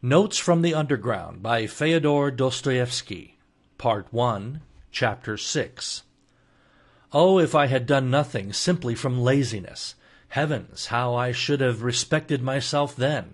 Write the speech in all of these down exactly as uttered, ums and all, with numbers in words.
Notes from the Underground by Fyodor Dostoevsky, Part one, Chapter six. Oh, if I had done nothing simply from laziness! Heavens, how I should have respected myself then!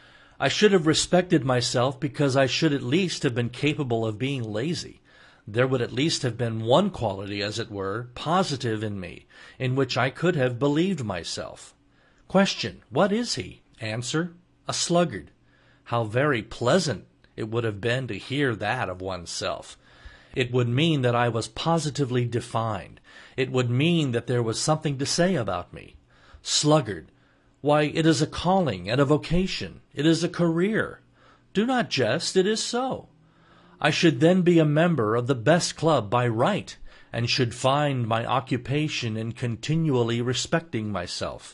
I should have respected myself because I should at least have been capable of being lazy. There would at least have been one quality, as it were, positive in me, in which I could have believed myself. Question: what is he? Answer: a sluggard. How very pleasant it would have been to hear that of oneself! It would mean that I was positively defined. It would mean that there was something to say about me. Sluggard. Why, it is a calling and a vocation. It is a career. Do not jest, it is so. I should then be a member of the best club by right, and should find my occupation in continually respecting myself.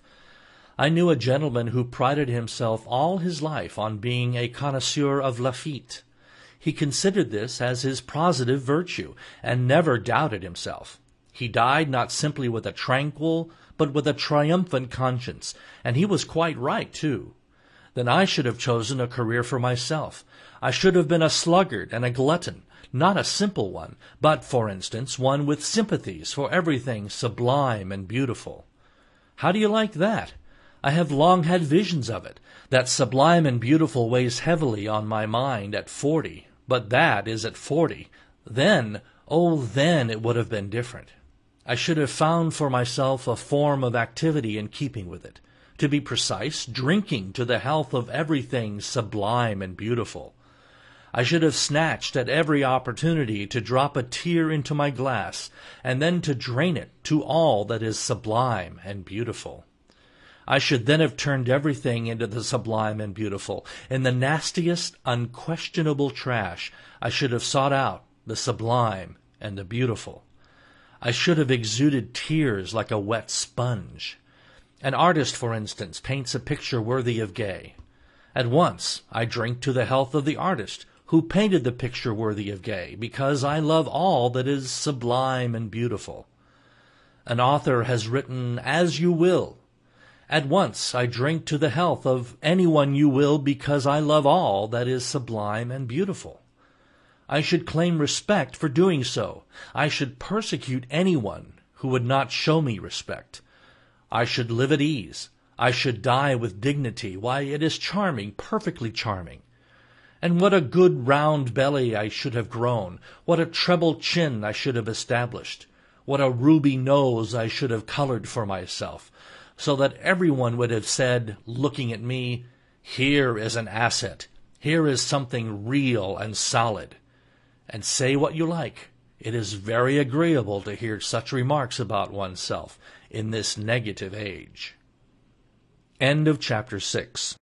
I knew a gentleman who prided himself all his life on being a connoisseur of Lafitte. He considered this as his positive virtue, and never doubted himself. He died not simply with a tranquil, but with a triumphant conscience, and he was quite right, too. Then I should have chosen a career for myself. I should have been a sluggard and a glutton, not a simple one, but, for instance, one with sympathies for everything sublime and beautiful. How do you like that? I have long had visions of it. That sublime and beautiful weighs heavily on my mind at forty, but that is at forty. Then, oh, then it would have been different. I should have found for myself a form of activity in keeping with it. To be precise, drinking to the health of everything sublime and beautiful. I should have snatched at every opportunity to drop a tear into my glass, and then to drain it to all that is sublime and beautiful. I should then have turned everything into the sublime and beautiful. In the nastiest, unquestionable trash, I should have sought out the sublime and the beautiful. I should have exuded tears like a wet sponge. An artist, for instance, paints a picture worthy of Gay. At once I drink to the health of the artist who painted the picture worthy of Gay, because I love all that is sublime and beautiful. An author has written As You Will. At once I drink to the health of anyone you will, because I love all that is sublime and beautiful. I should claim respect for doing so. I should persecute anyone who would not show me respect. I should live at ease. I should die with dignity. Why, it is charming, perfectly charming. And what a good round belly I should have grown. What a treble chin I should have established. What a ruby nose I should have colored for myself, so that everyone would have said, looking at me, here is an asset. Here is something real and solid. And say what you like. It is very agreeable to hear such remarks about oneself in this negative age. End of chapter six.